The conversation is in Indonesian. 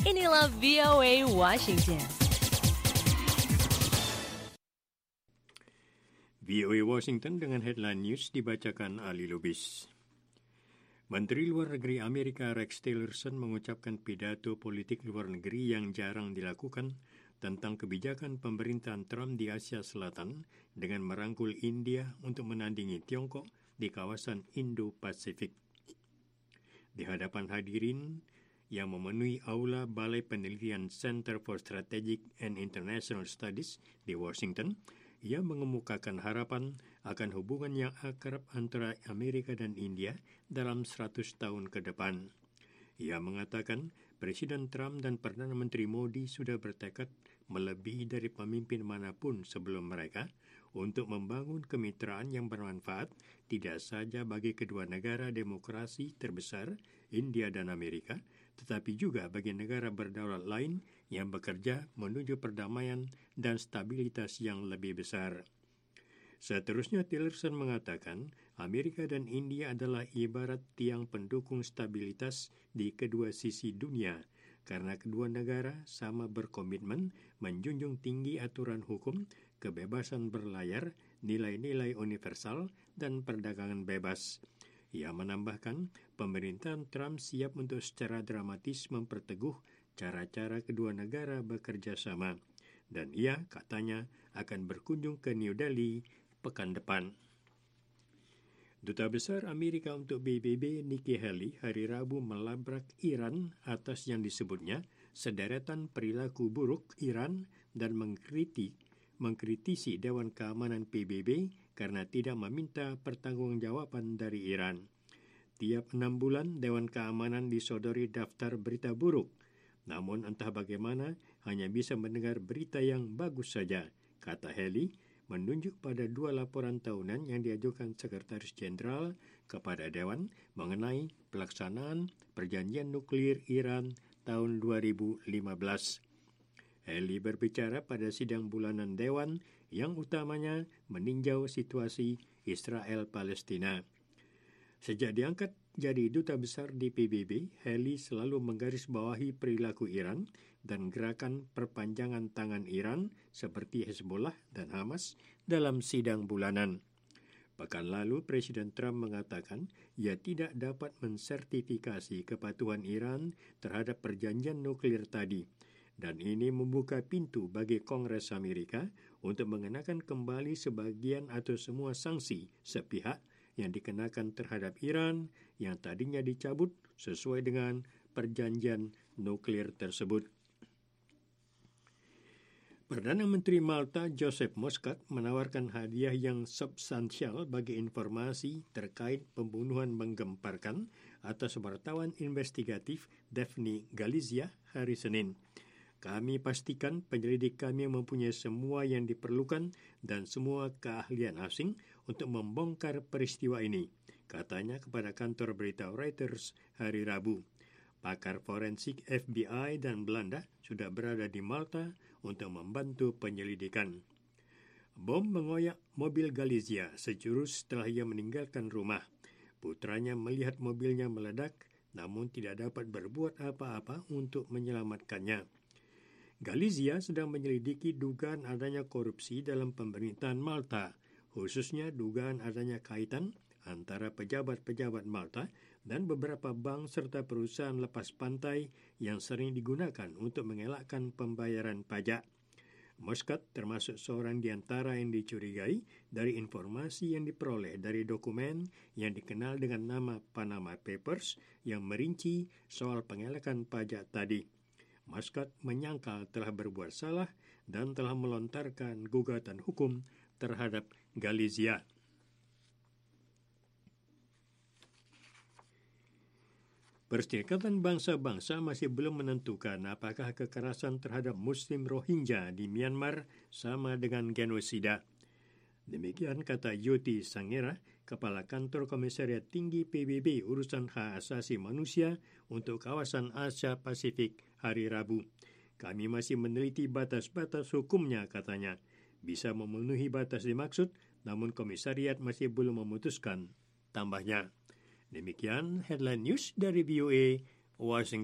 Inilah VOA Washington. VOA Washington dengan headline news dibacakan Ali Lubis. Menteri Luar Negeri Amerika Rex Tillerson mengucapkan pidato politik luar negeri yang jarang dilakukan tentang kebijakan pemerintahan Trump di Asia Selatan dengan merangkul India untuk menandingi Tiongkok di kawasan Indo-Pasifik. Di hadapan hadirin yang memenuhi aula Balai Penelitian Center for Strategic and International Studies di Washington, ia mengemukakan harapan akan hubungan yang akrab antara Amerika dan India dalam 100 tahun ke depan. Ia mengatakan Presiden Trump dan Perdana Menteri Modi sudah bertekad melebihi dari pemimpin manapun sebelum mereka untuk membangun kemitraan yang bermanfaat tidak saja bagi kedua negara demokrasi terbesar, India dan Amerika, tetapi juga bagi negara berdaulat lain yang bekerja menuju perdamaian dan stabilitas yang lebih besar. Seterusnya, Tillerson mengatakan Amerika dan India adalah ibarat tiang pendukung stabilitas di kedua sisi dunia karena kedua negara sama berkomitmen menjunjung tinggi aturan hukum, kebebasan berlayar, nilai-nilai universal, dan perdagangan bebas. Ia menambahkan, pemerintahan Trump siap untuk secara dramatis memperteguh cara-cara kedua negara bekerja sama. Dan ia, katanya, akan berkunjung ke New Delhi pekan depan. Duta Besar Amerika untuk PBB Nikki Haley hari Rabu melabrak Iran atas yang disebutnya sederetan perilaku buruk Iran dan mengkritisi Dewan Keamanan PBB karena tidak meminta pertanggungjawaban dari Iran. Tiap 6 bulan Dewan Keamanan disodori daftar berita buruk. Namun entah bagaimana hanya bisa mendengar berita yang bagus saja, kata Haley, menunjuk pada 2 laporan tahunan yang diajukan Sekretaris Jenderal kepada Dewan mengenai pelaksanaan perjanjian nuklir Iran tahun 2015. Haley berbicara pada sidang bulanan Dewan yang utamanya meninjau situasi Israel-Palestina. Sejak diangkat jadi duta besar di PBB, Haley selalu menggarisbawahi perilaku Iran dan gerakan perpanjangan tangan Iran seperti Hezbollah dan Hamas dalam sidang bulanan. Pekan lalu, Presiden Trump mengatakan ia tidak dapat mensertifikasi kepatuhan Iran terhadap perjanjian nuklir tadi. Dan ini membuka pintu bagi Kongres Amerika untuk mengenakan kembali sebagian atau semua sanksi sepihak yang dikenakan terhadap Iran yang tadinya dicabut sesuai dengan perjanjian nuklir tersebut. Perdana Menteri Malta Joseph Muscat menawarkan hadiah yang substansial bagi informasi terkait pembunuhan menggemparkan atas wartawan investigatif Daphne Galizia hari Senin. Kami pastikan penyelidik kami mempunyai semua yang diperlukan dan semua keahlian asing untuk membongkar peristiwa ini, katanya kepada kantor berita Reuters hari Rabu. Pakar forensik FBI dan Belanda sudah berada di Malta untuk membantu penyelidikan. Bom mengoyak mobil Galizia sejurus setelah ia meninggalkan rumah. Putranya melihat mobilnya meledak, namun tidak dapat berbuat apa-apa untuk menyelamatkannya. Galizia sedang menyelidiki dugaan adanya korupsi dalam pemerintahan Malta, khususnya dugaan adanya kaitan antara pejabat-pejabat Malta dan beberapa bank serta perusahaan lepas pantai yang sering digunakan untuk mengelakkan pembayaran pajak. Muscat termasuk seorang di antara yang dicurigai dari informasi yang diperoleh dari dokumen yang dikenal dengan nama Panama Papers yang merinci soal pengelakan pajak tadi. Muscat menyangkal telah berbuat salah dan telah melontarkan gugatan hukum terhadap Galizia. Perserikatan Bangsa-Bangsa masih belum menentukan apakah kekerasan terhadap Muslim Rohingya di Myanmar sama dengan genosida. Demikian kata Yoti Sangera, Kepala Kantor Komisariat Tinggi PBB Urusan Hak Asasi Manusia untuk kawasan Asia Pasifik hari Rabu. Kami masih meneliti batas-batas hukumnya, katanya. Bisa memenuhi batas dimaksud, namun komisariat masih belum memutuskan, tambahnya. Demikian headline news dari VOA Washington.